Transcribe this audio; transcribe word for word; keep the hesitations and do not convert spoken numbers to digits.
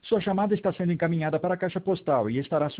Sua chamada está sendo encaminhada para a caixa postal e estará